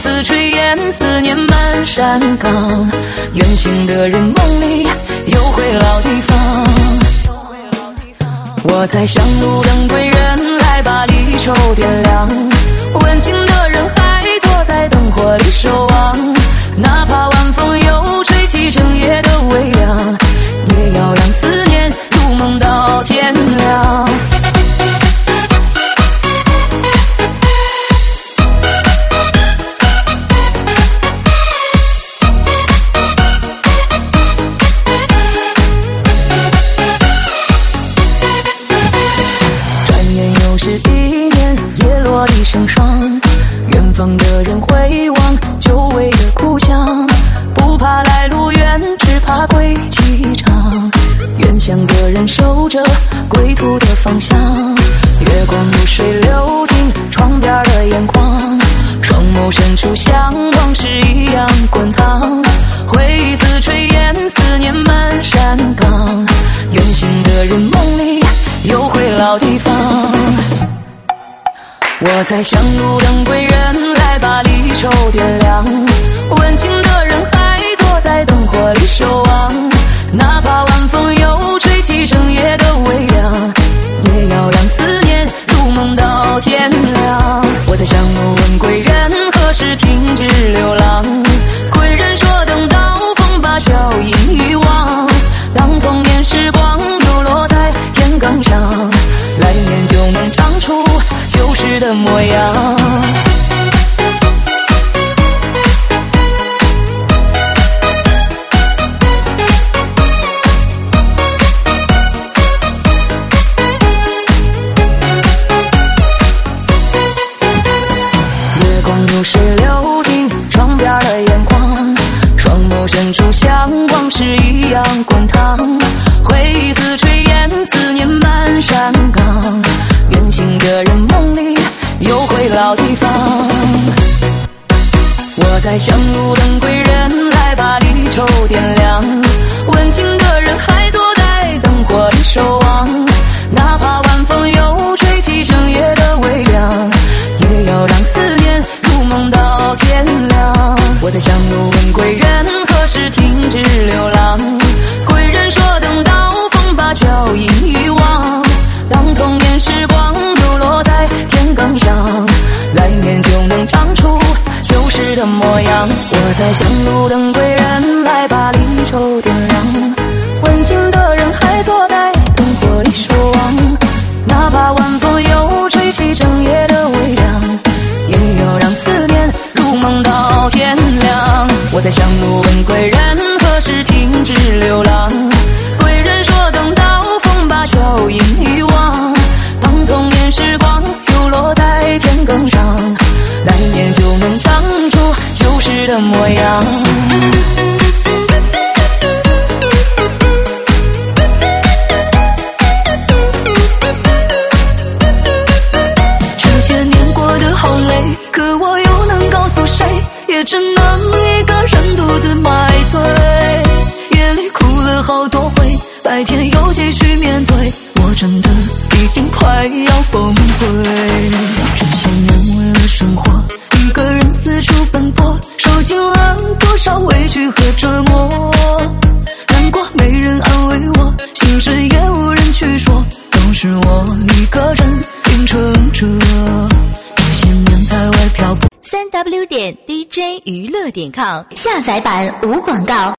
丝炊烟，思念满山岗。远行的人梦里又回老地方。我在香炉等归人，来把离愁点亮。温情的人还坐在灯火里守望，哪怕晚风又吹起整夜的微凉，也要让思念入梦到天亮。地成霜，远方的人回望久违的故乡，不怕来路远，只怕归期长。远乡的人守着归途的方向，月光如水流进窗边的眼眶，双眸深处像往事一样滚烫。回忆似炊烟，思念满山岗。远行的人梦里又回老地方。我在香炉等归人，来把离愁点亮。温情的人还坐在灯火里守望，哪怕晚风又吹起整夜的微凉，也要让思念入梦到天亮。我在香炉问归人，何时停止流浪？归人说等到风把脚印遗忘，当童年时光流落在田埂上，来年就能长出旧时的模样。月光如水流进窗边的眼眶，双眸深处像往事一样滚烫。回忆似炊烟，思念满山岗。远行的人梦里又回老地方。我在香炉等归人，来把离愁点亮。温情的人还坐在灯火里守望，哪怕晚风又吹起整夜的微凉，也要让思念入梦到天亮。我在香炉问归人，何时停止流浪？归人说等到风把脚印遗忘，当童年时光流落在田埂上，来年就能长出旧时的模样。我在香炉等归人，来把离愁点亮。温情的人还坐在灯火里守望，哪怕晚风又吹起整夜的微凉，也要让思念入梦到天亮。我在香炉问归人，何时停止流浪？归人说等到风把脚印遗忘，当童年时光流落在田埂上，来年就能长出旧时的模样。这些年过得好累，可我又能告诉谁？也只能一个人独自埋醉。夜里哭了好多回，白天又继续面对，我真的已经快要崩溃。这些年为了生活，一个人四处奔波，受尽了多少委屈和折磨。难过没人安慰我，心事也无人去说，都是我一个人硬撑着。这些年在外漂泊。 3w.dj娱乐.com 下载版无广告。